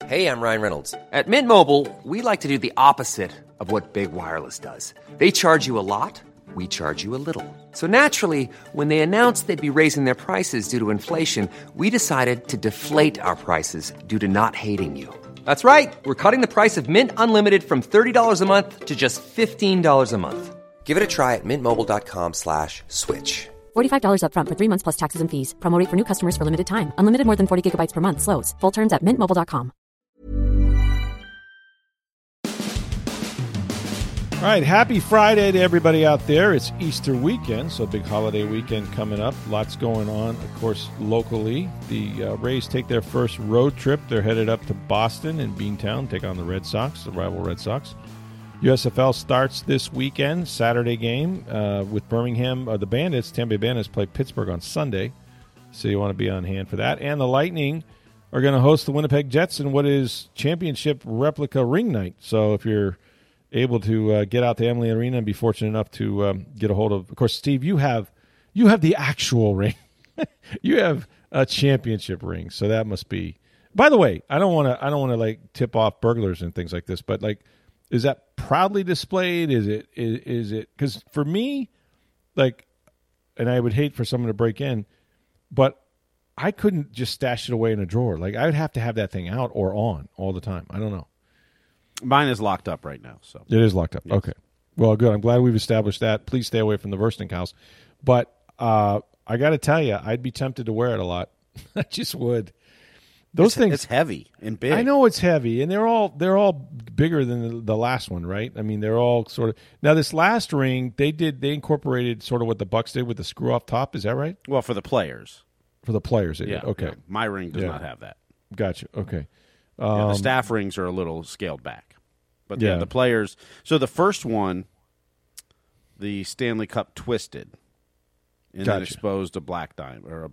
Hey, I'm Ryan Reynolds. At Mint Mobile, we like to do the opposite of what Big Wireless does. They charge you a lot, we charge you a little. So naturally, when they announced they'd be raising their prices due to inflation, we decided to deflate our prices due to not hating you. That's right. We're cutting the price of Mint Unlimited from $30 a month to just $15 a month. Give it a try at mintmobile.com/switch. $45 up front for 3 months plus taxes and fees. Promo rate for new customers for limited time. Unlimited more than 40 gigabytes per month. Slows full terms at mintmobile.com. All right, happy Friday to everybody out there. It's Easter weekend, so big holiday weekend coming up. Lots going on, of course, locally. The Rays take their first road trip. They're headed up to Boston and Beantown, take on the Red Sox, the rival Red Sox. USFL starts this weekend, Saturday game with Birmingham. The Bandits, Tampa Bay Bandits, play Pittsburgh on Sunday, so you want to be on hand for that. And the Lightning are going to host the Winnipeg Jets in what is championship replica ring night. So if you're able to get out to Amalie Arena and be fortunate enough to get a hold of course, Steve, you have the actual ring. You have a championship ring, so that must be. By the way, I don't want to like tip off burglars and things like this, but like, is that proudly displayed? Is it because for me, like, and I would hate for someone to break in, but I couldn't just stash it away in a drawer. Like, I would have to have that thing out or on all the time. I don't know. Mine is locked up right now. So it is locked up. Yes. Okay. Well, good. I'm glad we've established that. Please stay away from the Versting house. But I got to tell you, I'd be tempted to wear it a lot. I just would. Those things. It's heavy and big. I know it's heavy, and they're all bigger than the last one, right? I mean, they're all sort of. Now, this last ring, they incorporated sort of what the Bucks did with the screw off top. Is that right? Well, for the players. For the players, yeah. Okay. Yeah. My ring does not have that. Gotcha. Okay. The staff rings are a little scaled back, but the players. So the first one, the Stanley Cup twisted, and then exposed a black diamond or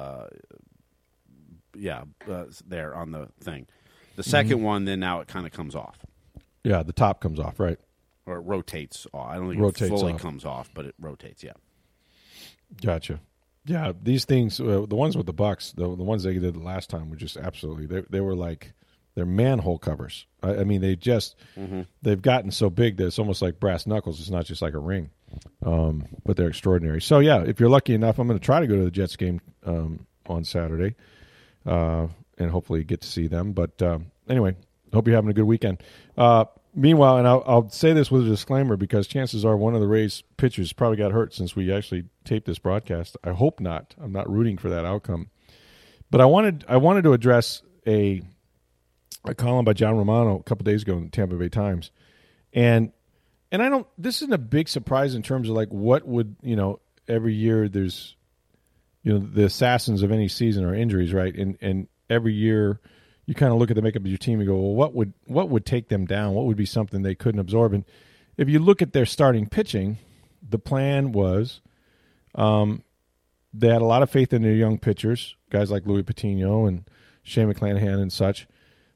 there on the thing. The second one, then now it kind of comes off. Yeah, the top comes off, right? Or it rotates off. I don't think it fully comes off, but it rotates. Yeah. Gotcha. Yeah, these things, the ones with the Bucks, the ones they did the last time were just absolutely. They were like. They're manhole covers. I mean, they've gotten so big that it's almost like brass knuckles. It's not just like a ring, but they're extraordinary. So, yeah, if you're lucky enough, I'm going to try to go to the Jets game on Saturday and hopefully get to see them. But anyway, hope you're having a good weekend. Meanwhile, and I'll say this with a disclaimer because chances are one of the Rays pitchers probably got hurt since we actually taped this broadcast. I hope not. I'm not rooting for that outcome. But I wanted to address a column by John Romano a couple days ago in the Tampa Bay Times. And I don't, this isn't a big surprise in terms of like what would, every year there's, the assassins of any season are injuries, right? And every year you kind of look at the makeup of your team and go, well, what would take them down? What would be something they couldn't absorb? And if you look at their starting pitching, the plan was they had a lot of faith in their young pitchers, guys like Louis Patino and Shane McClanahan and such.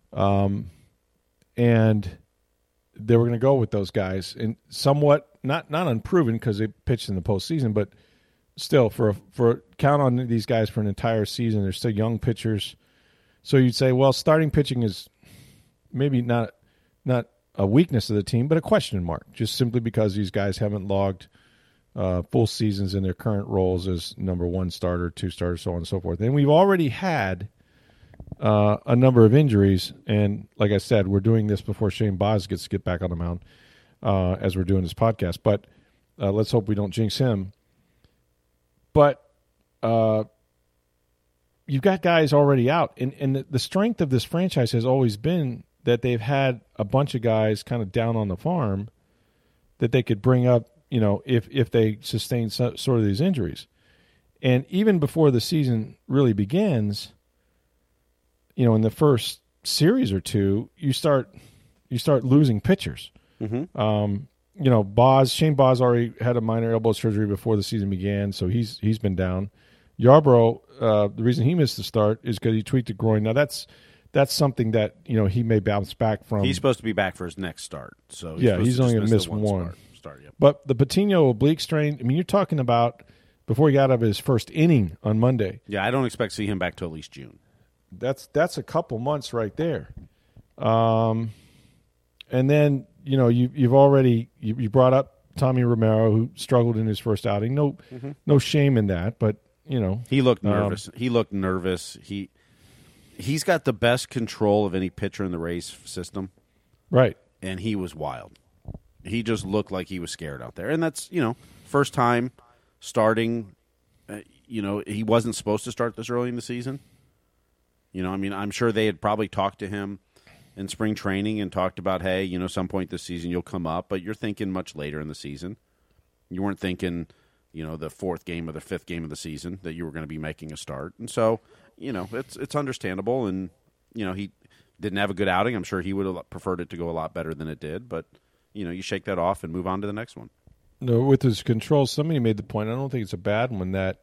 And they were going to go with those guys, and somewhat not unproven because they pitched in the postseason, but still for count on these guys for an entire season. They're still young pitchers, so you'd say, well, starting pitching is maybe not a weakness of the team, but a question mark, just simply because these guys haven't logged full seasons in their current roles as number one starter, two starter, so on and so forth. And we've already had a number of injuries, and like I said, we're doing this before Shane Baz gets to get back on the mound as we're doing this podcast. But let's hope we don't jinx him. But you've got guys already out, and the strength of this franchise has always been that they've had a bunch of guys kind of down on the farm that they could bring up, if they sustain sort of these injuries. And even before the season really begins, in the first series or two, you start losing pitchers. Mm-hmm. Shane Baz already had a minor elbow surgery before the season began, so he's been down. Yarbrough, the reason he missed the start is because he tweaked a groin. Now that's something that he may bounce back from. He's supposed to be back for his next start, so he's only going to miss one start. Yep. But the Patino oblique strain, I mean, you're talking about before he got out of his first inning on Monday. Yeah, I don't expect to see him back till at least June. That's a couple months right there. And then, you've already you brought up Tommy Romero, who struggled in his first outing. No shame in that, but he looked nervous. He's got the best control of any pitcher in the Rays system, right? And he was wild. He just looked like he was scared out there, and that's first time starting. He wasn't supposed to start this early in the season. I'm sure they had probably talked to him in spring training and talked about, hey, some point this season you'll come up, but you're thinking much later in the season. You weren't thinking, the fourth game or the fifth game of the season that you were going to be making a start. And so, it's understandable. And, he didn't have a good outing. I'm sure he would have preferred it to go a lot better than it did. But, you shake that off and move on to the next one. No, with his control, somebody made the point. I don't think it's a bad one that,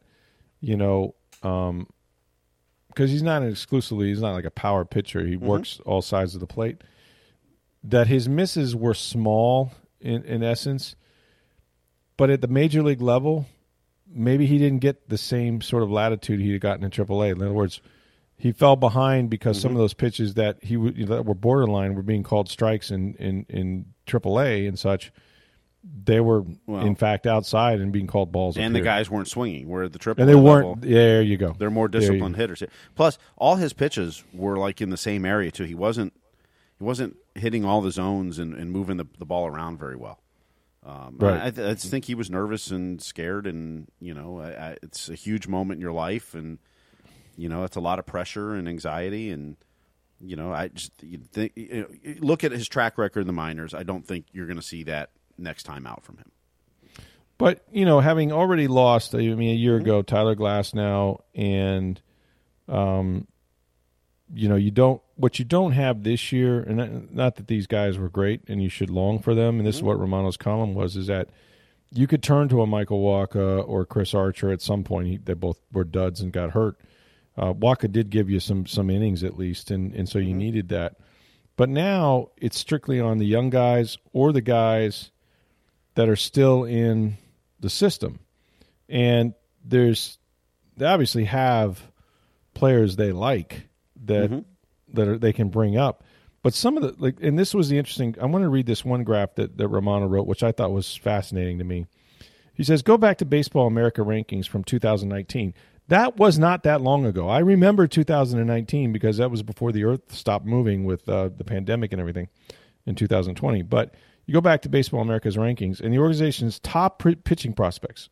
because he's not like a power pitcher. He works all sides of the plate. That his misses were small in essence, but at the major league level, maybe he didn't get the same sort of latitude he had gotten in AAA. In other words, he fell behind because some of those pitches that that were borderline were being called strikes in AAA and such. They were, in fact, outside and being called balls. And the guys weren't swinging. Where at the AAA and they weren't. level, there you go. They're more disciplined hitters. Plus, all his pitches were like in the same area too. He wasn't hitting all the zones and moving the ball around very well. Right. I just think he was nervous and scared, and it's a huge moment in your life, and it's a lot of pressure and anxiety, and I just look at his track record in the minors. I don't think you're going to see that next time out from him. But, having already lost, a year ago, Tyler Glasnow, and, what you don't have this year, and not that these guys were great and you should long for them, and this is what Romano's column was, is that you could turn to a Michael Wacha or Chris Archer at some point. They both were duds and got hurt. Wacha did give you some innings at least, and so you needed that. But now it's strictly on the young guys or the guys that are still in the system. And they obviously have players they like that they can bring up. But some of the and this was the interesting. I want to read this one graph that Romano wrote, which I thought was fascinating to me. He says, go back to Baseball America rankings from 2019. That was not that long ago. I remember 2019 because that was before the Earth stopped moving with the pandemic and everything in 2020. But you go back to Baseball America's rankings, and the organization's top pitching prospects,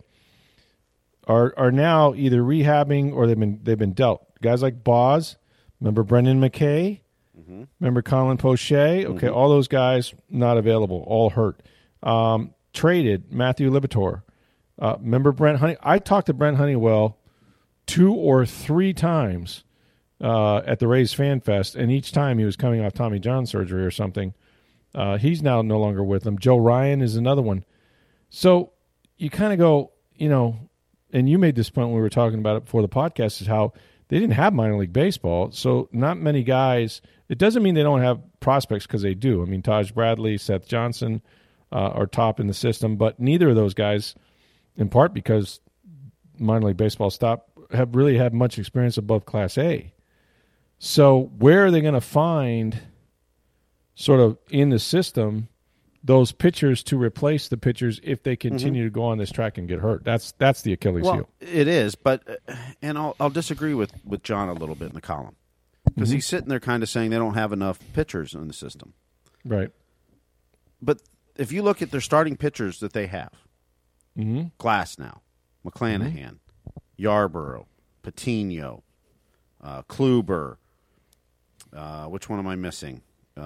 are now either rehabbing or they've been dealt. Guys like Boz, remember Brendan McKay, remember Colin Poche, all those guys not available, all hurt. Traded Matthew Liberatore. Remember Brent Honey? I talked to Brent Honeywell 2 or 3 times at the Rays Fan Fest, and each time he was coming off Tommy John surgery or something. He's now no longer with them. Joe Ryan is another one. So you kind of go, and you made this point when we were talking about it before the podcast, is how they didn't have minor league baseball. So not many guys. It doesn't mean they don't have prospects, because they do. I mean, Taj Bradley, Seth Johnson are top in the system, but neither of those guys, in part because minor league baseball have really had much experience above Class A. So where are they going to find sort of in the system those pitchers to replace the pitchers if they continue to go on this track and get hurt? That's the Achilles heel. It is, but and I'll disagree with John a little bit in the column, because he's sitting there kind of saying they don't have enough pitchers in the system. Right. But if you look at their starting pitchers that they have, Glasnow, McClanahan, Yarborough, Patino, Kluber, which one am I missing?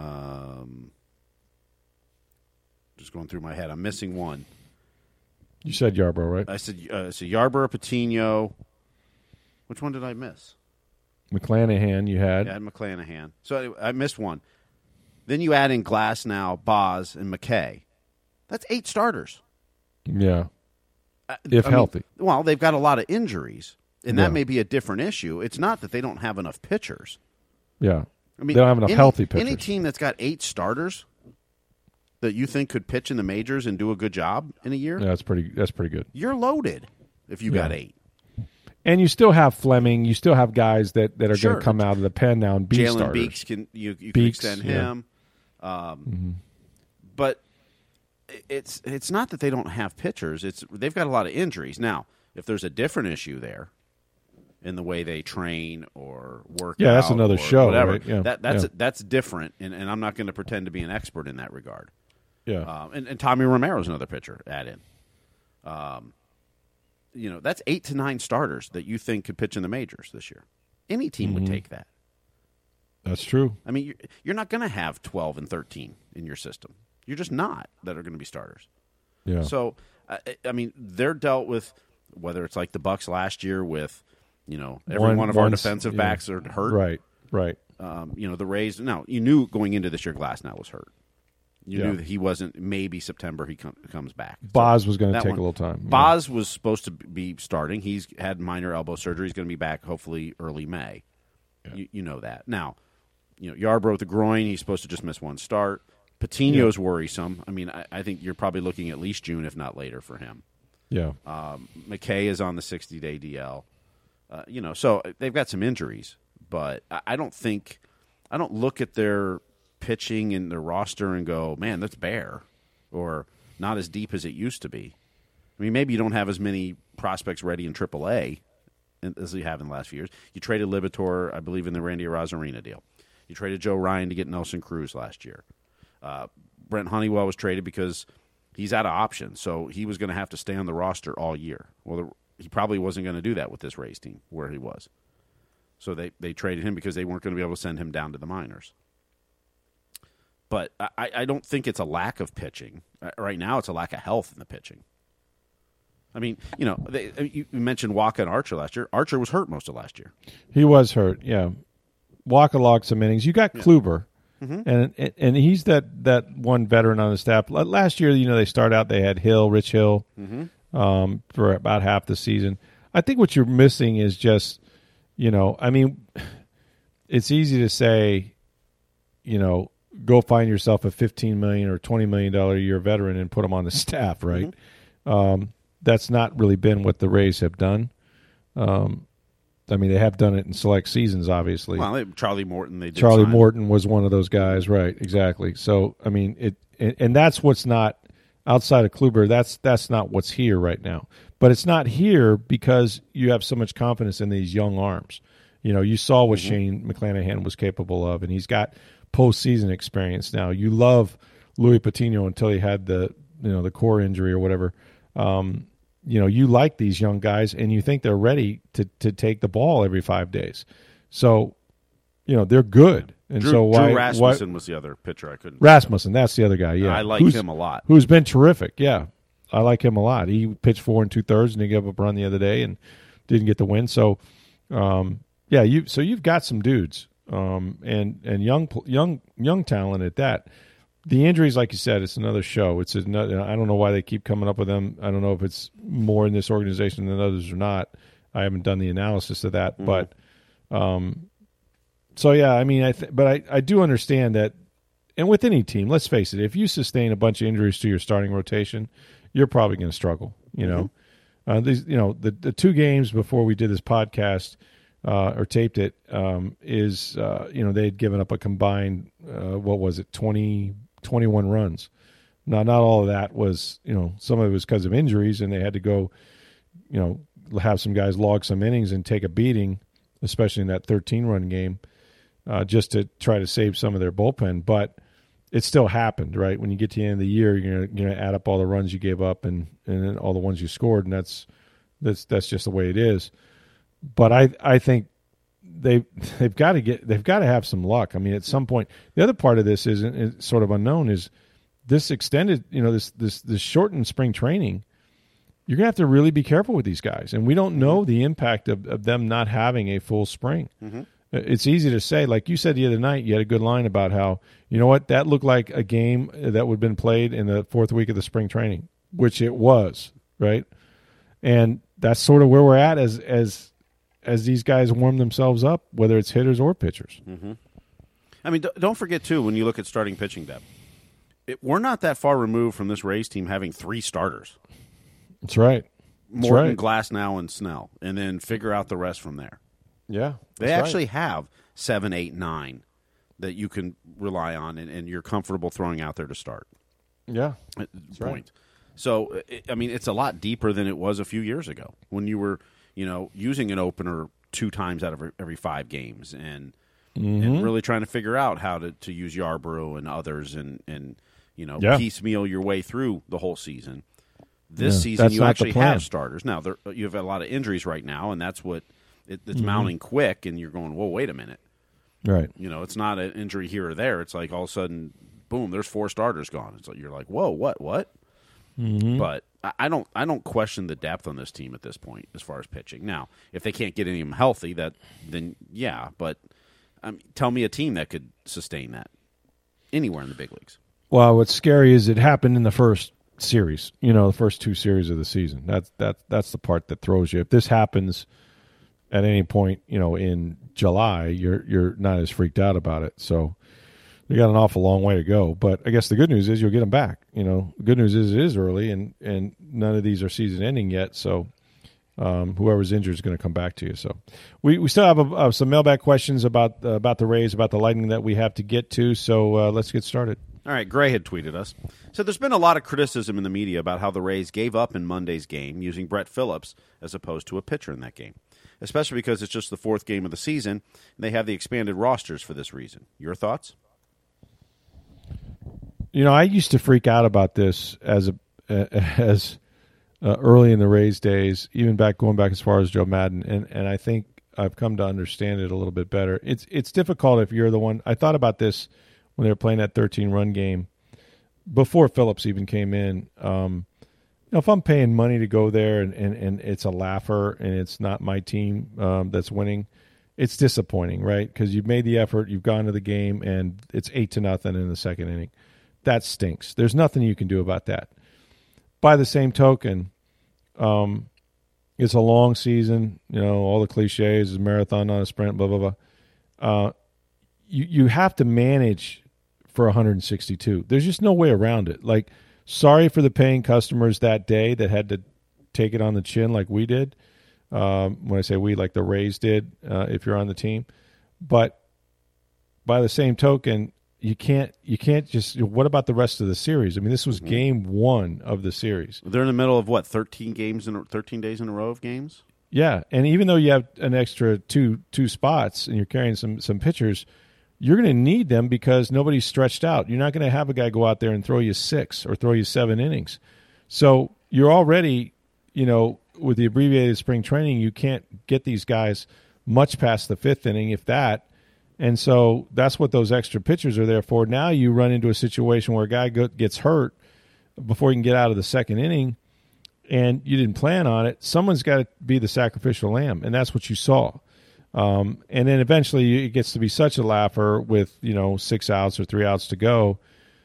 Just going through my head. I'm missing one. You said Yarborough, right? I said Yarborough, Patino. Which one did I miss? McClanahan you had. Yeah, I had McClanahan. So I missed one. Then you add in Glasnow, Boz, and McKay. That's 8 starters. Yeah. If healthy. Well, they've got a lot of injuries, and that may be a different issue. It's not that they don't have enough pitchers. Yeah. I mean, they don't have enough healthy pitchers. Any team that's got 8 starters that you think could pitch in the majors and do a good job in a year, yeah, that's pretty good. You're loaded if you got 8. And you still have Fleming. You still have guys that are Sure. going to come out of the pen now and be Jalen starters. Beeks can Beeks, extend him, but it's not that they don't have pitchers. They've got a lot of injuries now. If there's a different issue there in the way they train or work, that's another or show, whatever. right? Yeah, That's different, and I'm not going to pretend to be an expert in that regard. Yeah, And Tommy Romero's another pitcher. Add in. That's 8 to 9 starters that you think could pitch in the majors this year. Any team would take that. that's true. I mean, you're not going to have 12 and 13 in your system. You're just not that are going to be starters. Yeah. So, I mean, they're dealt with, whether it's like the Bucks last year with, every one of our defensive backs are hurt. Right. The Rays. Now, you knew going into this year Glasnow was hurt. You knew that he wasn't. Maybe September he comes back. Boz was going to take a little time. Boz was supposed to be starting. He's had minor elbow surgery. He's going to be back hopefully early May. Yeah. You know that. Now, Yarbrough with the groin. He's supposed to just miss one start. Patino's worrisome. I mean, I think you're probably looking at least June, if not later, for him. Yeah. McKay is on the 60-day DL. So they've got some injuries, but I don't look at their pitching in their roster and go, man, that's bare, or not as deep as it used to be. I mean, maybe you don't have as many prospects ready in AAA as you have in the last few years. You traded Libator, I believe, in the Randy Arozarena deal. You traded Joe Ryan to get Nelson Cruz last year. Brent Honeywell was traded because he's out of options, so he was going to have to stay on the roster all year. Well, he probably wasn't going to do that with this Rays team where he was. So they traded him because they weren't going to be able to send him down to the minors. But I don't think it's a lack of pitching. Right now it's a lack of health in the pitching. I mean, you mentioned Wacha and Archer last year. Archer was hurt most of last year. He was hurt, yeah. Wacha logged some innings. You got Kluber. Mm-hmm. And he's that one veteran on the staff. Last year, they start out, they had Rich Hill, for about half the season. I think what you're missing is just, I mean, it's easy to say, go find yourself a $15 million or $20 million a year veteran and put him on the staff, right? Mm-hmm. That's not really been what the Rays have done. I mean, they have done it in select seasons, obviously. Well, Charlie Morton, they did. Charlie Morton was one of those guys, right? Exactly. So, I mean, and that's what's not outside of Kluber. That's not what's here right now. But it's not here because you have so much confidence in these young arms. You saw what Shane McClanahan was capable of, and he's got postseason experience now. You love Louis Patino until he had the core injury or whatever. You like these young guys, and you think they're ready to take the ball every 5 days. So, they're good. And Drew Rasmussen was the other pitcher I couldn't. Rasmussen, that's the other guy. Yeah, I like him a lot. Who's been terrific. Yeah, I like him a lot. He pitched 4 2/3, and he gave up a run the other day and didn't get the win. So, you've got some dudes, and young talent at that. The injuries, like you said, it's another show. I don't know why they keep coming up with them. I don't know if it's more in this organization than others or not. I haven't done the analysis of that, but so yeah. I mean, I do understand that, and with any team, let's face it, if you sustain a bunch of injuries to your starting rotation, you're probably going to struggle. The 2 games before we did this podcast or taped it they had given up a combined 21 runs. Now, not all of that was, some of it was because of injuries, and they had to go, have some guys log some innings and take a beating, especially in that 13-run game, just to try to save some of their bullpen. But it still happened, right? When you get to the end of the year, you're going to add up all the runs you gave up and then all the ones you scored, and that's just the way it is. But I think they've got to have some luck. I mean, at some point, the other part of this is sort of unknown is this extended, this shortened spring training. You're gonna have to really be careful with these guys, and we don't know the impact of them not having a full spring. Mm-hmm. It's easy to say, like you said the other night. You had a good line about how that looked like a game that would have been played in the 4th week of the spring training, which it was, right? And that's sort of where we're at as these guys warm themselves up, whether it's hitters or pitchers. Mm-hmm. I mean, don't forget, too, when you look at starting pitching depth, we're not that far removed from this Rays team having 3 starters. That's right. Morton, Glasnow, and Snell, and then figure out the rest from there. Yeah. They actually have 7, 8, 9 that you can rely on, and you're comfortable throwing out there to start. Yeah. Point. Right. So, I mean, it's a lot deeper than it was a few years ago when you were, using an opener 2 times out of every 5 games and really trying to figure out how to use Yarbrough and others and piecemeal your way through the whole season. This season, you actually have starters. Now, you have a lot of injuries right now, and that's what it's mounting quick, and you're going, whoa, wait a minute. Right. It's not an injury here or there. It's like all of a sudden, boom, there's 4 starters gone. It's like you're like, whoa, what? Mm-hmm. But I don't question the depth on this team at this point as far as pitching. Now, if they can't get any of them healthy, then yeah. But tell me a team that could sustain that anywhere in the big leagues. Well, what's scary is it happened in the first series. The first 2 series of the season. That's the part that throws you. If this happens at any point, in July, you're not as freaked out about it. So you got an awful long way to go. But I guess the good news is you'll get them back. The good news is it is early, and none of these are season ending yet. So whoever's injured is going to come back to you. So we still have some mailbag questions about the Rays, about the Lightning that we have to get to. So let's get started. All right, Gray had tweeted us. So there's been a lot of criticism in the media about how the Rays gave up in Monday's game using Brett Phillips as opposed to a pitcher in that game, especially because it's just the 4th game of the season, and they have the expanded rosters for this reason. Your thoughts? I used to freak out about this as early in the Rays days, even going back as far as Joe Madden, and I think I've come to understand it a little bit better. It's difficult if you're the one. I thought about this when they were playing that 13-run game before Phillips even came in. If I'm paying money to go there and it's a laugher and it's not my team that's winning, it's disappointing, right? Because you've made the effort, you've gone to the game, and it's 8-0 in the second inning. That stinks. There's nothing you can do about that. By the same token, it's a long season. All the cliches, is marathon, not a sprint, blah, blah, blah. You have to manage for 162. There's just no way around it. Like, sorry for the paying customers that day that had to take it on the chin like we did. When I say we, like the Rays did, if you're on the team. But by the same token, you can't just. What about the rest of the series? I mean, this was game 1 of the series. They're in the middle of 13 days in a row of games. Yeah, and even though you have an extra two spots and you're carrying some pitchers, you're going to need them because nobody's stretched out. You're not going to have a guy go out there and throw you 6 or throw you 7 innings. So you're already, with the abbreviated spring training, you can't get these guys much past the 5th inning, if that. And so that's what those extra pitchers are there for. Now you run into a situation where a guy gets hurt before you can get out of the 2nd inning, and you didn't plan on it. Someone's got to be the sacrificial lamb, and that's what you saw. And then eventually it gets to be such a laugher with 6 outs or 3 outs to go.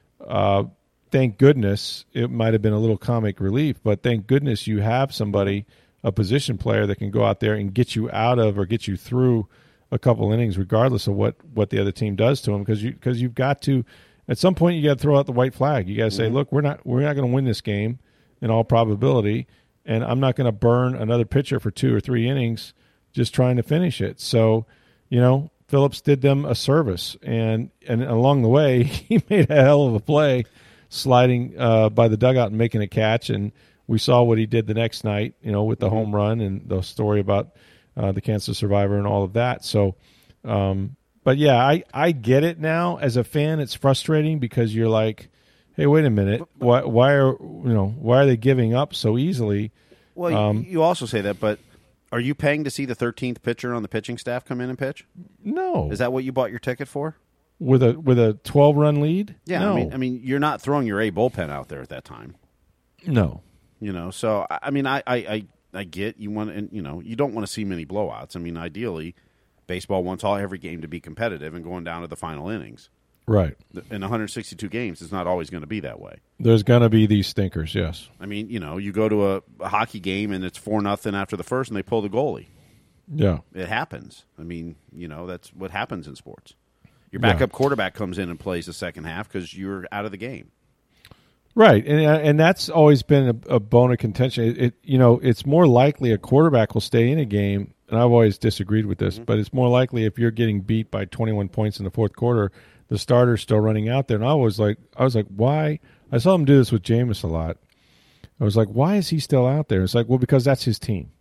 Thank goodness it might have been a little comic relief, but thank goodness you have somebody, a position player, that can go out there and get you out of or get you through a couple innings, regardless of what the other team does to them. Because you've got to, at some point, you got to throw out the white flag. You got to say, look, we're not going to win this game in all probability, and I'm not going to burn another pitcher for 2 or 3 innings just trying to finish it. So, Phillips did them a service, and along the way, he made a hell of a play, sliding by the dugout and making a catch. And we saw what he did the next night, with the home run and the story about the cancer survivor and all of that. So, but yeah, I get it now. As a fan, it's frustrating because you're like, hey, wait a minute, why are they giving up so easily? Well, you also say that, but are you paying to see the 13th pitcher on the pitching staff come in and pitch? No. Is that what you bought your ticket for? With a 12-run lead? Yeah, no. I mean, you're not throwing your A bullpen out there at that time. No. So I mean, I get you want, and you don't want to see many blowouts. I mean, ideally, baseball wants every game to be competitive and going down to the final innings. Right. In 162 games, it's not always going to be that way. There's going to be these stinkers, yes. I mean, you go to a hockey game and it's 4-0 after the first and they pull the goalie. Yeah. It happens. I mean, that's what happens in sports. Your backup quarterback comes in and plays the second half because you're out of the game. Right, and that's always been a bone of contention. It's more likely a quarterback will stay in a game, and I've always disagreed with this, but it's more likely if you're getting beat by 21 points in the fourth quarter, the starter's still running out there. And I was like, why? I saw him do this with Jameis a lot. I was like, why is he still out there? It's like, well, because that's his team.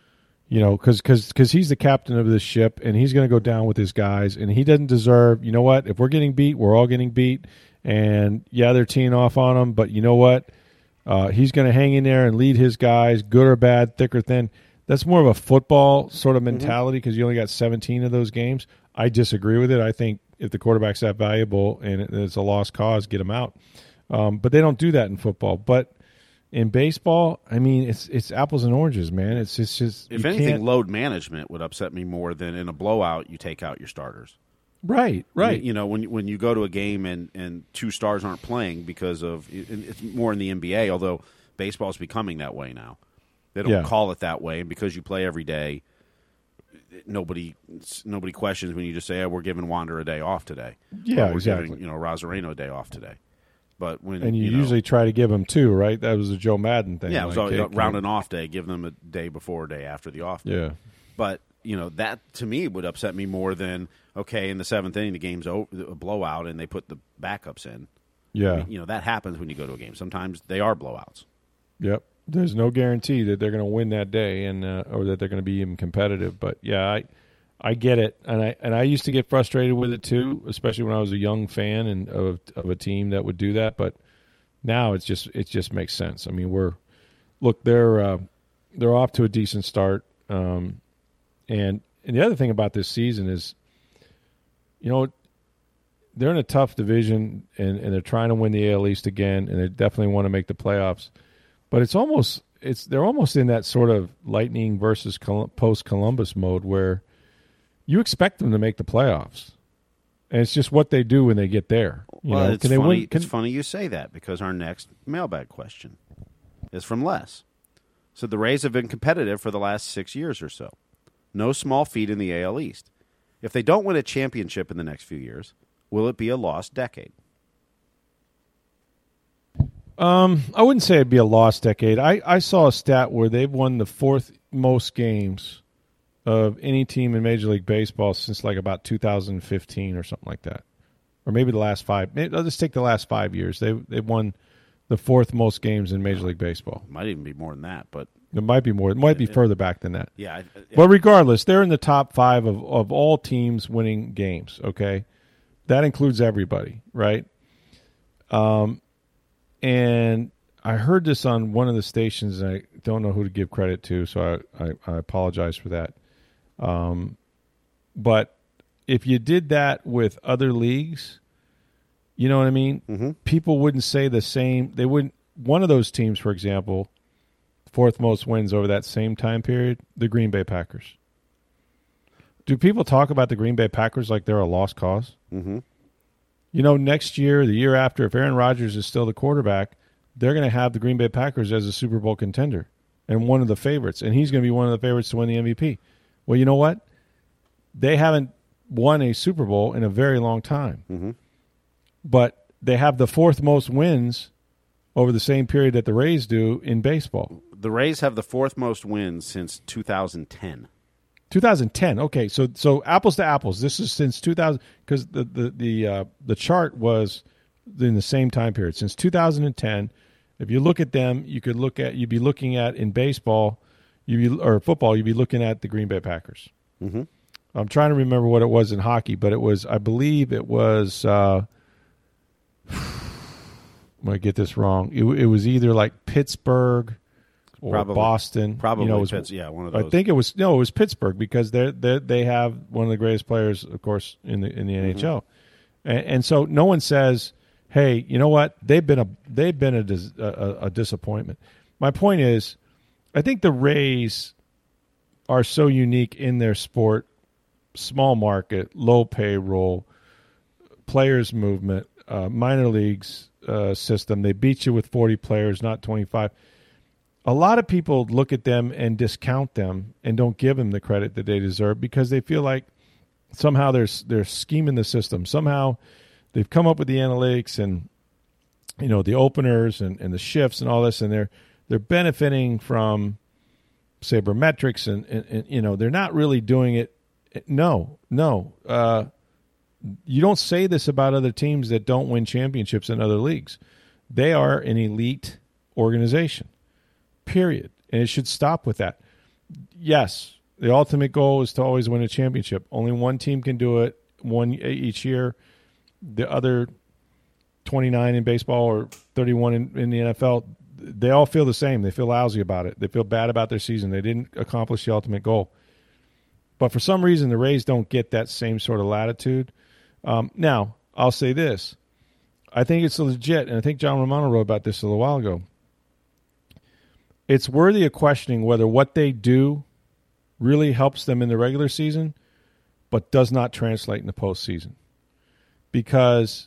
Because he's the captain of this ship, and he's going to go down with his guys, and he doesn't deserve. You know what? If we're getting beat, we're all getting beat. And, yeah, they're teeing off on him, but you know what? He's going to hang in there and lead his guys, good or bad, thick or thin. That's more of a football sort of mentality because you only got 17 of those games. I disagree with it. I think if the quarterback's that valuable and it's a lost cause, get him out. But they don't do that in football. But in baseball, I mean, it's apples and oranges, man. It's just if anything, load management would upset me more than in a blowout you take out your starters. Right. When you go to a game and two stars aren't playing because of it's more in the NBA, although baseball is becoming that way now. They don't call it that way, and because you play every day, nobody questions when you just say, "Hey, we're giving Wander a day off today." Yeah, we're exactly. Giving, Rosareno a day off today. But when you usually try to give them two, right? That was a Joe Madden thing. Yeah, it was round and off day. Give them a day before, a day after the off day. Yeah, but that to me would upset me more than in the seventh inning the game's a blowout and they put the backups in. Yeah, that happens when you go to a game. Sometimes they are blowouts. Yep. There's no guarantee that they're going to win that day and or that they're going to be even competitive. But yeah, I get it, and I used to get frustrated with it too, especially when I was a young fan and of a team that would do that. But now it just makes sense. I mean, they're off to a decent start, and the other thing about this season is, they're in a tough division and they're trying to win the AL East again, and they definitely want to make the playoffs. But they're almost in that sort of Lightning versus post-Columbus mode where you expect them to make the playoffs, and it's just what they do when they get there. It's funny you say that because our next mailbag question is from Les. So the Rays have been competitive for the last 6 years or so. No small feat in the AL East. If they don't win a championship in the next few years, will it be a lost decade? I wouldn't say it'd be a lost decade. I saw a stat where they've won the fourth most games of any team in Major League Baseball since like about 2015 or something like that, or maybe the last five. I'll just take the last 5 years. They've won the fourth most games in Major League Baseball. Might even be more than that, but it might be more. It might be further back than that. Yeah. But regardless, they're in the top five of all teams winning games. Okay, that includes everybody, right? And I heard this on one of the stations, and I don't know who to give credit to, so I apologize for that. But if you did that with other leagues, you know what I mean? Mm-hmm. People wouldn't say the same. They wouldn't. One of those teams, for example, fourth most wins over that same time period, the Green Bay Packers. Do people talk about the Green Bay Packers like they're a lost cause? Mm-hmm. Next year, the year after, if Aaron Rodgers is still the quarterback, they're going to have the Green Bay Packers as a Super Bowl contender and one of the favorites, and he's going to be one of the favorites to win the MVP. Well, you know what? They haven't won a Super Bowl in a very long time, mm-hmm. but they have the fourth most wins over the same period that the Rays do in baseball. The Rays have the fourth most wins since 2010. 2010. Okay, so apples to apples. This is since 2000 because the chart was in the same time period since 2010. If you look at them, you'd be looking at in baseball, or football, you'd be looking at the Green Bay Packers. Mm-hmm. I'm trying to remember what it was in hockey, but I believe it was. I'm gonna get this wrong. It was either like Pittsburgh. Or Boston, probably. One of those. I think it was Pittsburgh because they have one of the greatest players, of course, in the mm-hmm. NHL, and so no one says, "Hey, you know what? They've been a disappointment." My point is, I think the Rays are so unique in their sport, small market, low payroll, players movement, minor leagues system. They beat you with 40 players, not 25. A lot of people look at them and discount them and don't give them the credit that they deserve because they feel like somehow they're scheming the system. Somehow they've come up with the analytics and the openers and the shifts and all this, and they're benefiting from sabermetrics and they're not really doing it. No. You don't say this about other teams that don't win championships in other leagues. They are an elite organization, period. And it should stop with that. Yes, the ultimate goal is to always win a championship. Only one team can do it, one each year. The other 29 in baseball or 31 in the NFL, they all feel the same. They feel lousy about it. They feel bad about their season. They didn't accomplish the ultimate goal. But for some reason, the Rays don't get that same sort of latitude. Now, I'll say this. I think it's legit, and I think John Romano wrote about this a little while ago. It's worthy of questioning whether what they do really helps them in the regular season, but does not translate in the postseason. Because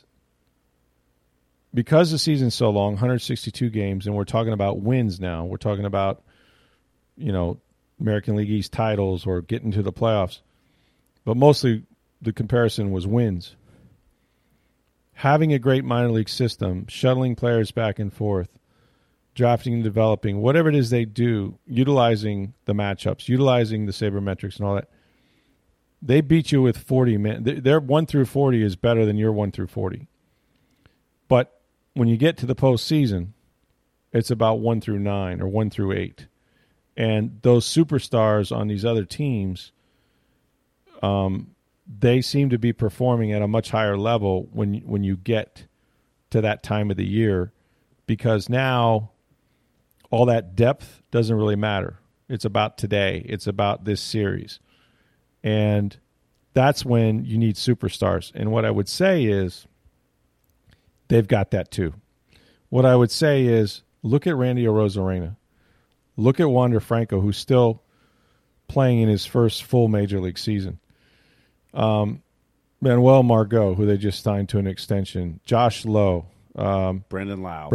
the season's so long, 162 games, and we're talking about wins now. We're talking about, American League East titles or getting to the playoffs. But mostly the comparison was wins. Having a great minor league system, shuttling players back and forth, drafting and developing, whatever it is they do, utilizing the matchups, utilizing the sabermetrics and all that, they beat you with 40 men. Their 1 through 40 is better than your 1 through 40. But when you get to the postseason, it's about 1 through 9 or 1 through 8. And those superstars on these other teams, they seem to be performing at a much higher level when you get to that time of the year, because now all that depth doesn't really matter. It's about today. It's about this series. And that's when you need superstars. And what I would say is they've got that too. What I would say is look at Randy Arozarena. Look at Wander Franco, who's still playing in his first full major league season. Manuel Margot, who they just signed to an extension. Josh Lowe. Brandon Lau.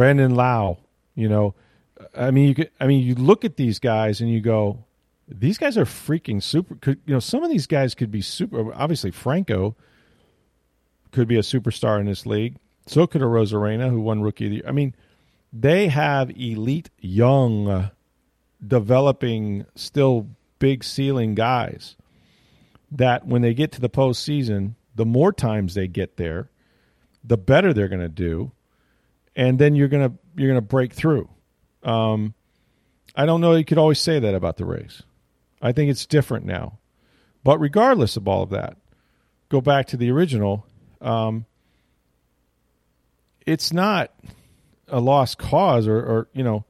You look at these guys and you go, these guys are freaking super. Some of these guys could be super. Obviously, Franco could be a superstar in this league. So could Arozarena, who won Rookie of the Year. I mean, they have elite, young, developing, still big ceiling guys that when they get to the postseason, the more times they get there, the better they're going to do, and then you're going to break through. I don't know. You could always say that about the Rays. I think it's different now. But regardless of all of that, go back to the original. It's not a lost cause, or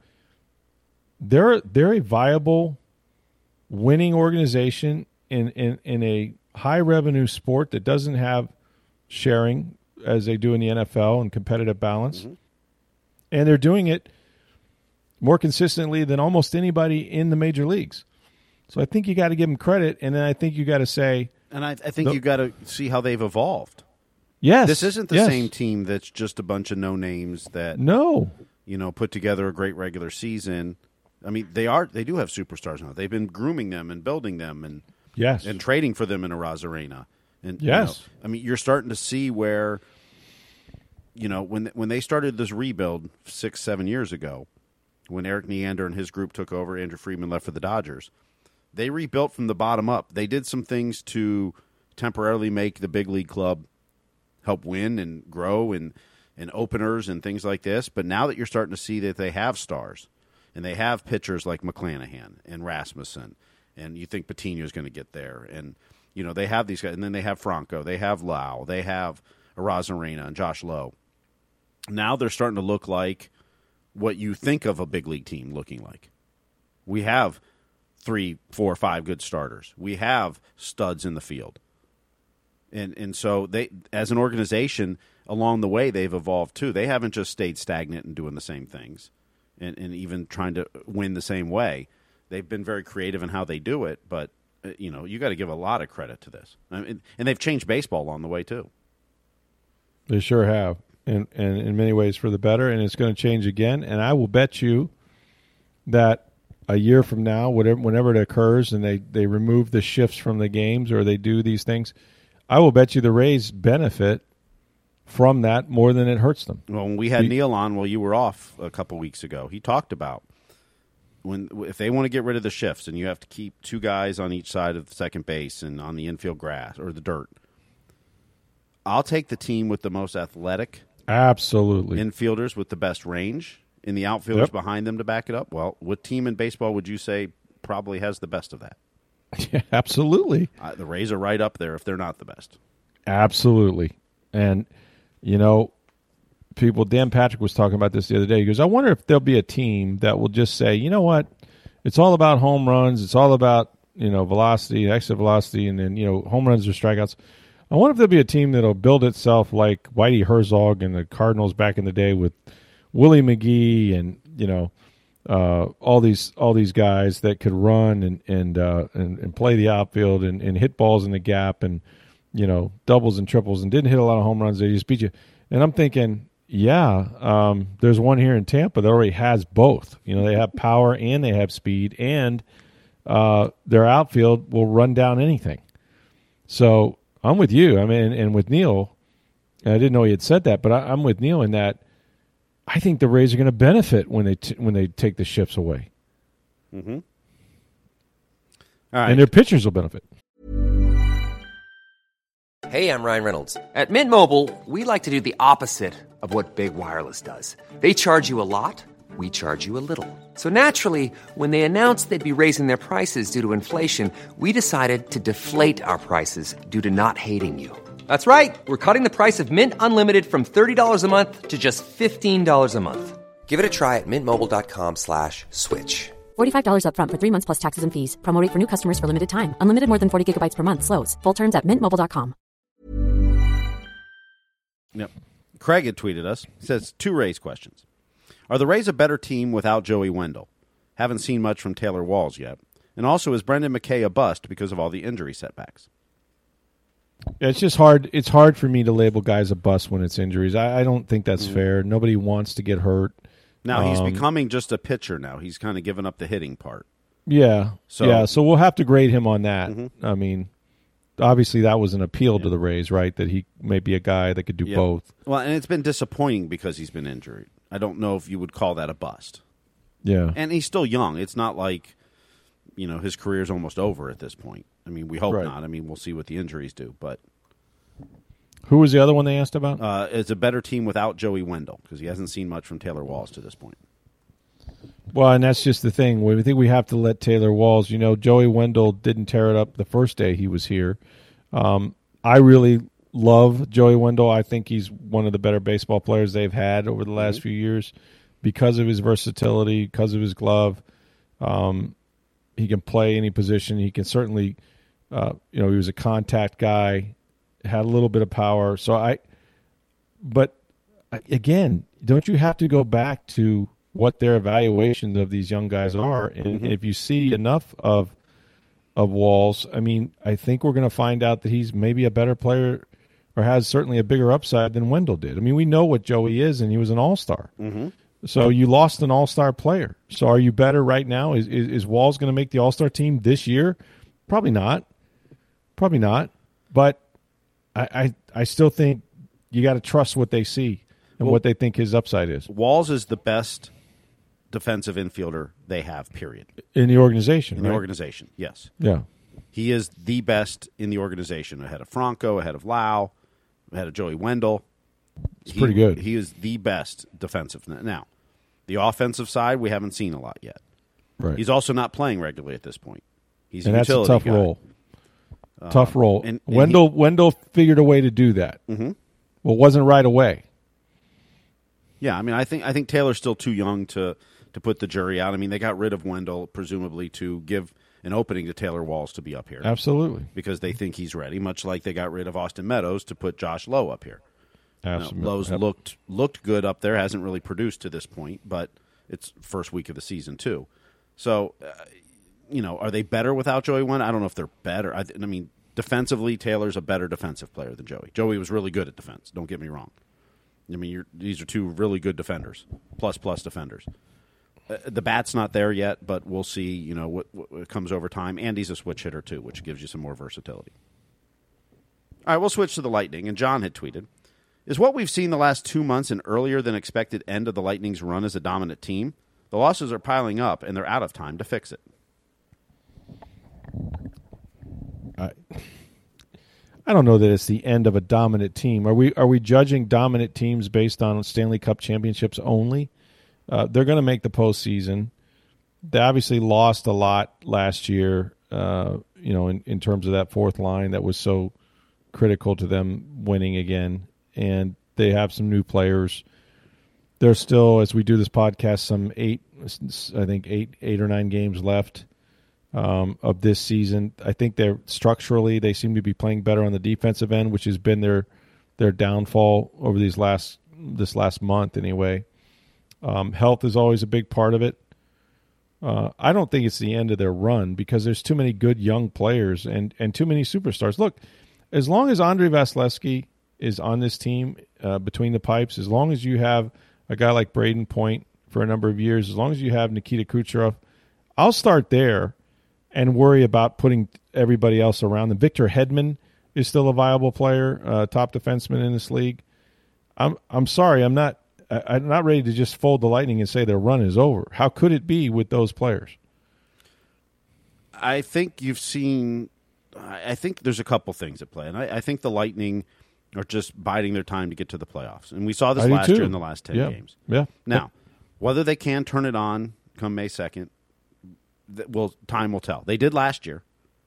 they're a viable, winning organization in a high revenue sport that doesn't have sharing as they do in the NFL and competitive balance. Mm-hmm. And they're doing it more consistently than almost anybody in the major leagues. So I think you got to give them credit, and then I think you got to say, and I think you got to see how they've evolved. Yes, this isn't the same team that's just a bunch of no names that put together a great regular season. I mean, they do have superstars now. They've been grooming them and building them and trading for them in Arozarena. And you're starting to see where when they started this rebuild 6-7 years ago, when Eric Neander and his group took over, Andrew Friedman left for the Dodgers. They rebuilt from the bottom up. They did some things to temporarily make the big league club help win and grow and openers and things like this. But now that you're starting to see that they have stars and they have pitchers like McClanahan and Rasmussen, and you think Patino is going to get there, and they have these guys, and then they have Franco, they have Lau, they have Arozarena and Josh Lowe. Now they're starting to look like what you think of a big league team looking like. We have 3, 4, 5 good starters. We have studs in the field. And so they, as an organization, along the way, they've evolved too. They haven't just stayed stagnant and doing the same things and even trying to win the same way. They've been very creative in how they do it, but you got to give a lot of credit to this. And they've changed baseball along the way too. They sure have, and in many ways for the better, and it's going to change again. And I will bet you that a year from now, whenever it occurs and they remove the shifts from the games or they do these things, I will bet you the Rays benefit from that more than it hurts them. Well, when we had Neil on while you were off a couple weeks ago, he talked about if they want to get rid of the shifts and you have to keep two guys on each side of the second base and on the infield grass or the dirt, I'll take the team with the most athletic infielders with the best range and the outfielders behind them to back it up. Well, what team in baseball would you say probably has the best of that? Yeah, absolutely. The Rays are right up there if they're not the best. Absolutely. And, Dan Patrick was talking about this the other day. He goes, I wonder if there'll be a team that will just say, you know what, it's all about home runs. It's all about, velocity, exit velocity, and then, home runs or strikeouts. I wonder if there'll be a team that'll build itself like Whitey Herzog and the Cardinals back in the day with Willie McGee and, all these guys that could run and play the outfield and hit balls in the gap and, doubles and triples and didn't hit a lot of home runs. They just beat you. And I'm thinking, there's one here in Tampa that already has both. They have power and they have speed, and their outfield will run down anything. So I'm with you. I mean, and with Neil, I didn't know he had said that, but I'm with Neil in that I think the Rays are going to benefit when they take the shifts away. Mm-hmm. All right. And their pitchers will benefit. Hey, I'm Ryan Reynolds. At Mint Mobile, we like to do the opposite of what Big Wireless does. They charge you a lot, we charge you a little. So naturally, when they announced they'd be raising their prices due to inflation, we decided to deflate our prices due to not hating you. That's right. We're cutting the price of Mint Unlimited from $30 a month to just $15 a month. Give it a try at mintmobile.com/switch. $45 up front for 3 months plus taxes and fees. Promo rate for new customers for limited time. Unlimited more than 40 gigabytes per month. Slows full terms at mintmobile.com. Yep. Craig had tweeted us. He says, 2 Rays questions. Are the Rays a better team without Joey Wendle? Haven't seen much from Taylor Walls yet. And also, is Brendan McKay a bust because of all the injury setbacks? Yeah, it's just hard. It's hard for me to label guys a bust when it's injuries. I don't think that's fair. Nobody wants to get hurt. Now, he's becoming just a pitcher now. He's kind of given up the hitting part. Yeah. So we'll have to grade him on that. Mm-hmm. I mean, obviously that was an appeal to the Rays, right, that he may be a guy that could do both. Well, and it's been disappointing because he's been injured. I don't know if you would call that a bust. Yeah. And he's still young. It's not like, his career's almost over at this point. I mean, we hope not. I mean, we'll see what the injuries do. But who was the other one they asked about? It's a better team without Joey Wendle because he hasn't seen much from Taylor Walls to this point. Well, and that's just the thing. We think we have to let Taylor Walls, Joey Wendle didn't tear it up the first day he was here. I really love Joey Wendle. I think he's one of the better baseball players they've had over the last few years because of his versatility, because of his glove. He can play any position. He can certainly, he was a contact guy, had a little bit of power. But again, don't you have to go back to what their evaluations of these young guys are? And if you see enough of Walls, I mean, I think we're going to find out that he's maybe a better player or has certainly a bigger upside than Wendle did. I mean, we know what Joey is, and he was an all-star. Mm-hmm. So you lost an all-star player. So are you better right now? Is Walls going to make the all-star team this year? Probably not. But I still think you got to trust what they see and what they think his upside is. Walls is the best defensive infielder they have, period. In the organization, In the organization, yes. Yeah. He is the best in the organization, ahead of Franco, ahead of Lau, ahead of Joey Wendle. It's pretty good. He is the best defensive. Now, the offensive side, we haven't seen a lot yet. Right. He's also not playing regularly at this point. He's and a that's a utility tough guy. role. Tough role. And Wendle figured a way to do that. Mm-hmm. Well, it wasn't right away. Yeah, I mean, I think Taylor's still too young to put the jury out. I mean, they got rid of Wendle presumably to give an opening to Taylor Walls to be up here. Absolutely. Because they think he's ready, much like they got rid of Austin Meadows to put Josh Lowe up here. Absolutely. Lowe's looked good up there, hasn't really produced to this point, but it's first week of the season too. So, are they better without Joey Wendle? I don't know if they're better. I mean, defensively, Taylor's a better defensive player than Joey. Joey was really good at defense. Don't get me wrong. I mean, these are two really good defenders, plus defenders. The bat's not there yet, but we'll see. What comes over time. And he's a switch hitter too, which gives you some more versatility. All right, we'll switch to the Lightning. And John had tweeted, Is what we've seen the last 2 months an earlier than expected end of the Lightning's run as a dominant team? The losses are piling up, and they're out of time to fix it. I don't know that it's the end of a dominant team. Are we judging dominant teams based on Stanley Cup championships only? They're going to make the postseason. They obviously lost a lot last year, in terms of that fourth line that was so critical to them winning again. And they have some new players. There's still, as we do this podcast, some eight or nine games left of this season. I think they're structurally, they seem to be playing better on the defensive end, which has been their downfall over this last month anyway. Health is always a big part of it. I don't think it's the end of their run because there's too many good young players and too many superstars. Look, as long as Andrei Vasilevsky is on this team between the pipes, as long as you have a guy like Braden Point for a number of years, as long as you have Nikita Kucherov, I'll start there and worry about putting everybody else around them. Victor Hedman is still a viable player, top defenseman in this league. I'm sorry, I'm not ready to just fold the Lightning and say their run is over. How could it be with those players? I think there's a couple things at play, and I think the Lightning are just biding their time to get to the playoffs. And we saw this last year in the last 10 games. Yeah. Now, whether they can turn it on come May 2nd, time will tell. They did last year.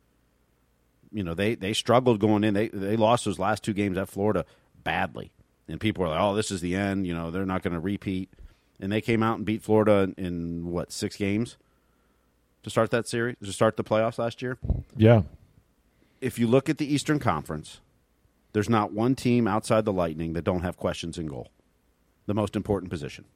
They struggled going in. They lost those last 2 games at Florida badly. And people were like, oh, this is the end. They're not going to repeat. And they came out and beat Florida in 6 games to start that series, to start the playoffs last year? Yeah. If you look at the Eastern Conference, there's not one team outside the Lightning that don't have questions in goal. The most important position.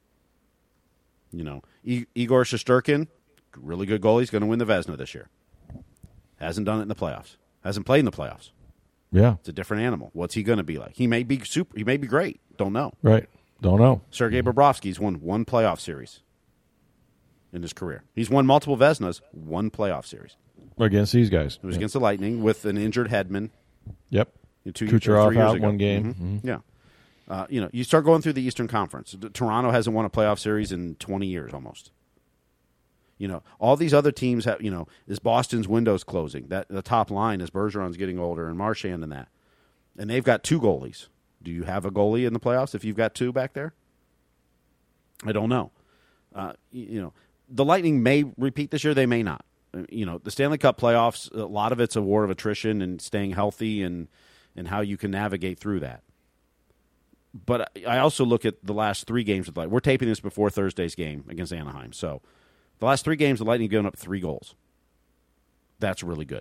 Igor Shesterkin, really good goalie, he's going to win the Vezina this year. Hasn't done it in the playoffs. Hasn't played in the playoffs. Yeah. It's a different animal. What's he going to be like? He may be super. He may be great. Don't know. Right. Don't know. Sergei Bobrovsky's won 1 playoff series in his career. He's won multiple Vezinas, 1 playoff series. Against these guys. It was against the Lightning with an injured Hedman. Yep. Kucherov out 1 game. Mm-hmm. Yeah. You start going through the Eastern Conference. Toronto hasn't won a playoff series in 20 years almost. All these other teams have, is Boston's windows closing. That the top line is Bergeron's getting older and Marchand and that. And they've got 2 goalies. Do you have a goalie in the playoffs if you've got 2 back there? I don't know. The Lightning may repeat this year. They may not. The Stanley Cup playoffs, a lot of it's a war of attrition and staying healthy and how you can navigate through that. But I also look at the last 3 games. We're taping this before Thursday's game against Anaheim. So the last 3 games, the Lightning have given up 3 goals. That's really good.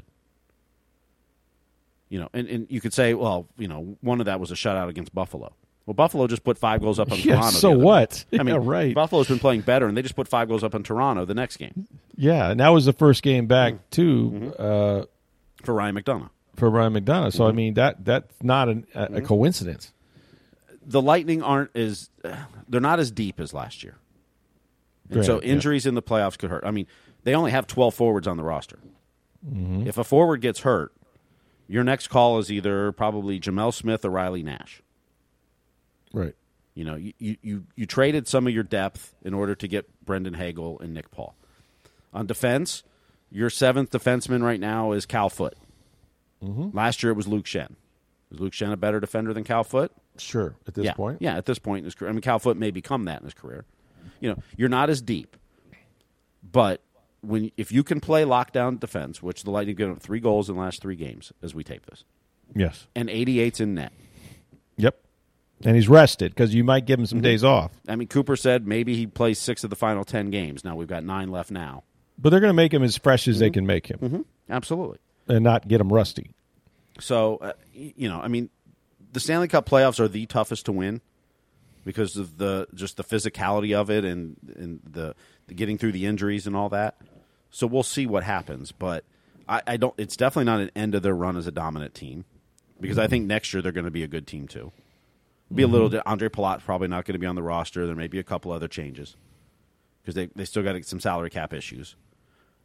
And you could say, well, one of that was a shutout against Buffalo. Well, Buffalo just put 5 goals up on Toronto. So what? I mean, right. Buffalo's been playing better, and they just put 5 goals up on Toronto the next game. Yeah, and that was the first game back, too. For Ryan McDonough. So, I mean, that's not a coincidence. The Lightning they're not as deep as last year. And so injuries in the playoffs could hurt. I mean, they only have 12 forwards on the roster. Mm-hmm. If a forward gets hurt, your next call is either probably Jamel Smith or Riley Nash. Right. You traded some of your depth in order to get Brendan Hagel and Nick Paul. On defense, your 7th defenseman right now is Cal Foote. Mm-hmm. Last year it was Luke Schenn. Is Luke Schenn a better defender than Cal Foote? Sure, at this point. Yeah, at this point in his career. I mean, Cal Foote may become that in his career. You're not as deep. But if you can play lockdown defense, which the Lightning give up 3 goals in the last 3 games as we tape this. Yes. And 88's in net. Yep. And he's rested because you might give him some days off. I mean, Cooper said maybe he plays 6 of the final 10 games. Now we've got 9 left now. But they're going to make him as fresh as they can make him. Mm-hmm. Absolutely. And not get him rusty. So, I mean, the Stanley Cup playoffs are the toughest to win because of the physicality of it and the getting through the injuries and all that. So we'll see what happens. But I don't. It's definitely not an end of their run as a dominant team because I think next year they're going to be a good team too. Be a little. Andre Palat's probably not going to be on the roster. There may be a couple other changes because they still got some salary cap issues.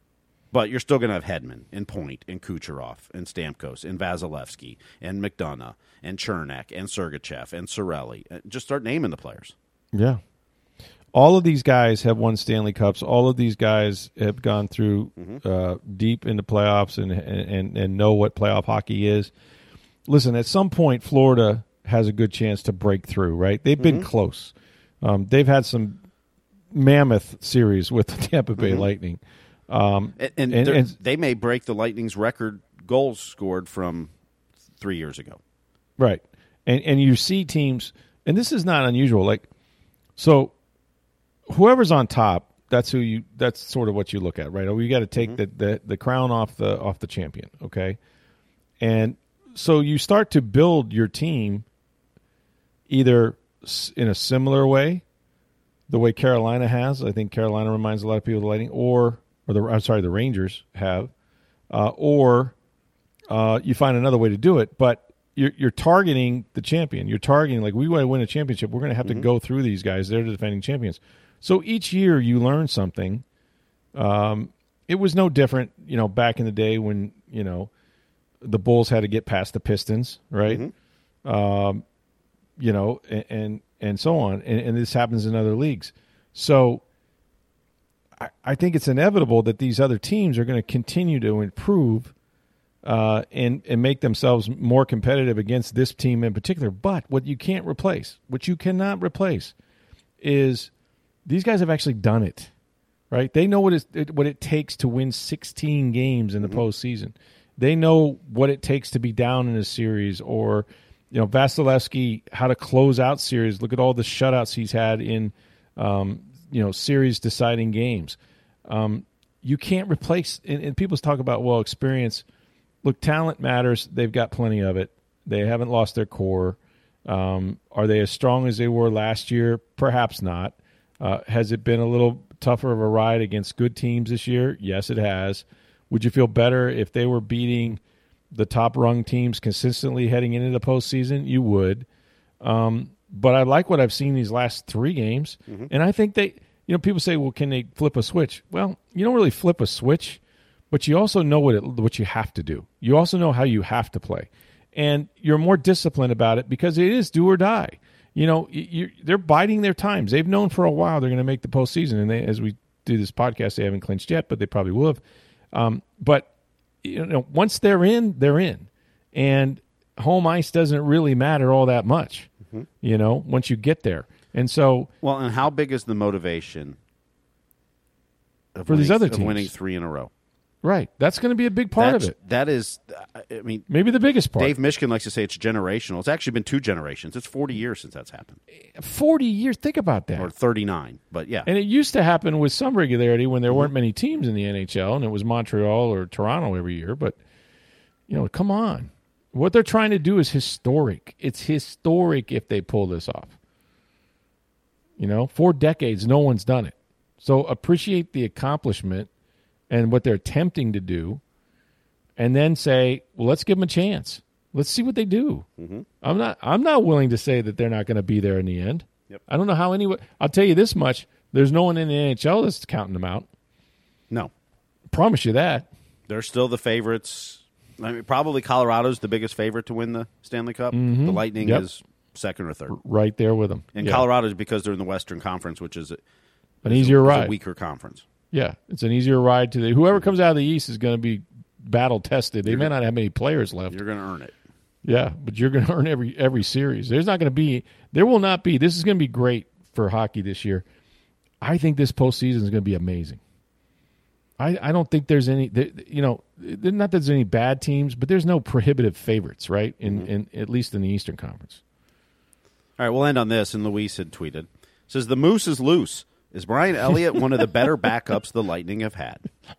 But you're still going to have Hedman and Point and Kucherov and Stamkos and Vasilevsky and McDonough and Chernak and Sergachev and Cirelli. Just start naming the players. Yeah. All of these guys have won Stanley Cups. All of these guys have gone through deep into playoffs and know what playoff hockey is. Listen, at some point, Florida has a good chance to break through, right? They've been close. They've had some mammoth series with the Tampa Bay Lightning. And they may break the Lightning's record goals scored from 3 years ago. Right. And you see teams, and this is not unusual. Like, so whoever's on top, that's sort of what you look at, right? Oh, you got to take the crown off the champion, okay? And so you start to build your team either in a similar way, the way Carolina has. I think Carolina reminds a lot of people of the Lightning, or the Rangers have, or you find another way to do it. But you're targeting the champion. You're targeting, like, we want to win a championship. We're going to have to go through these guys. They're the defending champions. So each year you learn something. It was no different, back in the day when, the Bulls had to get past the Pistons, right? And so on. And this happens in other leagues. So I think it's inevitable that these other teams are going to continue to improve and make themselves more competitive against this team in particular. But what you cannot replace is these guys have actually done it, right? They know what it takes to win 16 games in the postseason. They know what it takes to be down in a series, or, Vasilevsky, how to close out series. Look at all the shutouts he's had in, series deciding games. You can't replace, and people talk about, experience. Look, talent matters. They've got plenty of it. They haven't lost their core. Are they as strong as they were last year? Perhaps not. Has it been a little tougher of a ride against good teams this year? Yes, it has. Would you feel better if they were beating the top-rung teams consistently heading into the postseason? You would. But I like what I've seen these last 3 games. And I think people say, well, can they flip a switch? Well, you don't really flip a switch, but you also know what you have to do. You also know how you have to play. And you're more disciplined about it because it is do or die. They're biding their times. They've known for a while they're going to make the postseason. And as we do this podcast, they haven't clinched yet, but they probably will have. But once they're in, and home ice doesn't really matter all that much. Once you get there, and so and how big is the motivation for these other teams winning 3 in a row? Right, that's going to be a big part of it. That is, maybe the biggest part. Dave Mishkin likes to say it's generational. It's actually been 2 generations. It's 40 years since that's happened. 40 years. Think about that. Or 39, but yeah. And it used to happen with some regularity when there weren't many teams in the NHL, and it was Montreal or Toronto every year. But, come on. What they're trying to do is historic. It's historic if they pull this off. 4 decades, no one's done it. So appreciate the accomplishment and what they're attempting to do, and then say, well, let's give them a chance. Let's see what they do. I'm not willing to say that they're not going to be there in the end. Yep. I don't know how anyone. I'll tell you this much: there's no one in the NHL that's counting them out. No, promise you that. They're still the favorites. Probably Colorado's the biggest favorite to win the Stanley Cup. The Lightning is second or third, right there with them. And Colorado's because they're in the Western Conference, which is an easier ride, a weaker conference. Yeah, it's an easier ride to whoever comes out of the East is going to be battle tested. They may not have many players left. You're going to earn it. Yeah, but you're going to earn every series. There will not be. This is going to be great for hockey this year. I think this postseason is going to be amazing. I don't think there's any. Not that there's any bad teams, but there's no prohibitive favorites, right? In at least in the Eastern Conference. All right, we'll end on this. And Luis had tweeted, says the moose is loose. Is Brian Elliott one of the better backups the Lightning have had?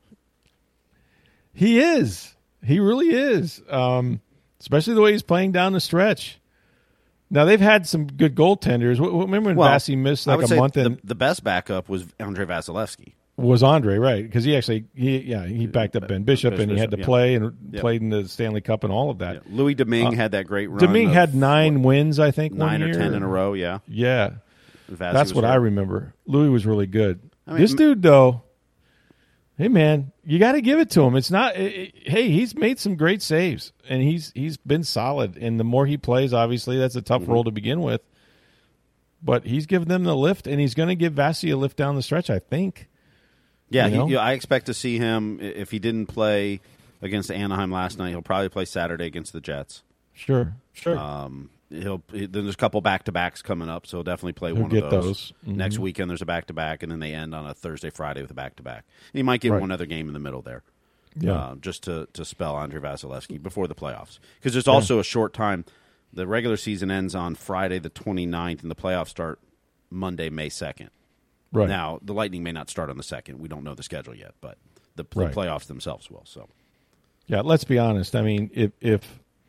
He is. He really is. Especially the way he's playing down the stretch. Now, they've had some good goaltenders. Remember when Vasi missed like a month? The best backup was Andre Vasilevsky. Was Andre, right? Because he backed up Ben Bishop, and he had to play and played in the Stanley Cup and all of that. Yeah. Louis Domingue had that great run. Domingue had 9 wins, I think, 9 1 or year. 10 in a row, yeah. Yeah. That's what I remember. Louis was really good. This dude, though, Hey, man, you got to give it to him. It's not. Hey, he's made some great saves, and he's been solid. And the more he plays, obviously, that's a tough role to begin with. But he's given them the lift, and he's going to give Vasi a lift down the stretch, I think. Yeah, I expect to see him, if he didn't play against Anaheim last night, he'll probably play Saturday against the Jets. Sure. Then there's a couple back-to-backs coming up, so he'll definitely play one of those. Mm-hmm. Next weekend there's a back-to-back, and then they end on a Thursday, Friday with a back-to-back. And he might get one other game in the middle there, just to spell Andrei Vasilevsky before the playoffs. Because there's also a short time. The regular season ends on Friday the 29th, and the playoffs start Monday, May 2nd. Right. Now, the Lightning may not start on the 2nd. We don't know the schedule yet, but the playoffs themselves will. So, yeah, let's be honest. I mean, if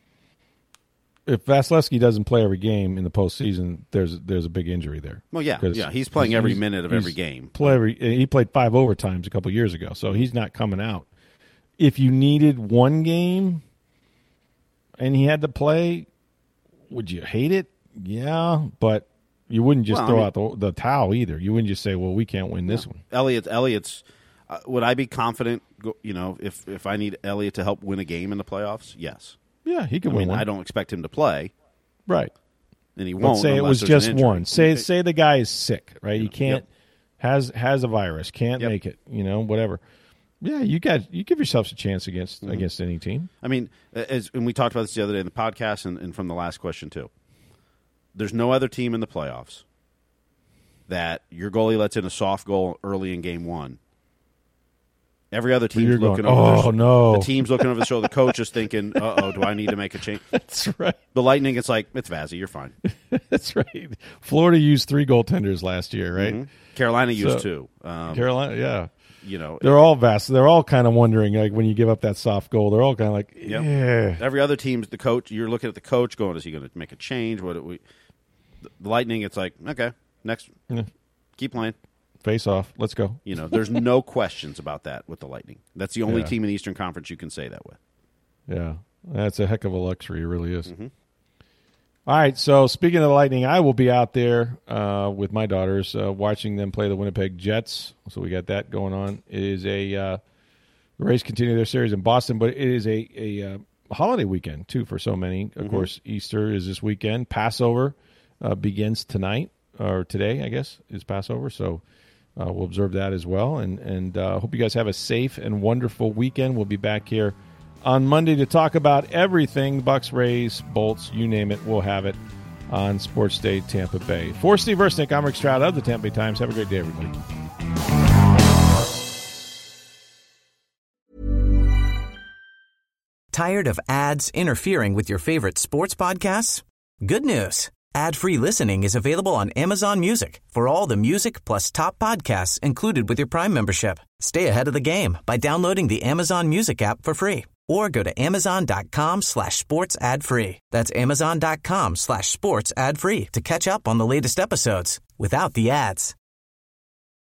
Vasilevsky doesn't play every game in the postseason, there's a big injury there. Well, yeah, he's playing every minute of every game. He played 5 overtimes a couple years ago, so he's not coming out. If you needed one game and he had to play, would you hate it? Yeah, but you wouldn't just throw out the towel either. You wouldn't just say, "Well, we can't win this one." Elliott's. Would I be confident? If I need Elliott to help win a game in the playoffs, yes. Yeah, he can win one. I don't expect him to play, right? And he won't. But say it was just one. Say the guy is sick, right? He can't has a virus, can't make it. Whatever. Yeah, you give yourselves a chance against any team. I mean, and we talked about this the other day in the podcast, and from the last question too. There's no other team in the playoffs that your goalie lets in a soft goal early in game one. Every other team's looking over. The team's looking over the shoulder. The coach is thinking, do I need to make a change? That's right. The Lightning, it's like, it's Vazzy, you're fine. That's right. Florida used 3 goaltenders last year, right? Mm-hmm. Carolina used 2. Carolina, yeah. They're all vast. They're all kind of wondering, like, when you give up that soft goal, they're all kind of like, yeah. Every other team's the coach. You're looking at the coach going, is he going to make a change? The Lightning, it's like, okay, next, keep playing. Face off. Let's go. There's no questions about that with the Lightning. That's the only team in the Eastern Conference you can say that with. Yeah, that's a heck of a luxury. It really is. Mm-hmm. All right, so speaking of the Lightning, I will be out there with my daughters watching them play the Winnipeg Jets. So we got that going on. It is the Rays continue their series in Boston, but it is a holiday weekend, too, for so many. Of course, Easter is this weekend. Passover begins tonight, or today, I guess, is Passover. So we'll observe that as well. And hope you guys have a safe and wonderful weekend. We'll be back here on Monday to talk about everything Bucks, Rays, Bolts, you name it. We'll have it on Sports Day Tampa Bay. For Steve Versnick, I'm Rick Stroud of the Tampa Bay Times. Have a great day, everybody. Tired of ads interfering with your favorite sports podcasts? Good news. Ad-free listening is available on Amazon Music for all the music plus top podcasts included with your Prime membership. Stay ahead of the game by downloading the Amazon Music app for free or go to amazon.com/sports ad free. That's amazon.com/sports ad free to catch up on the latest episodes without the ads.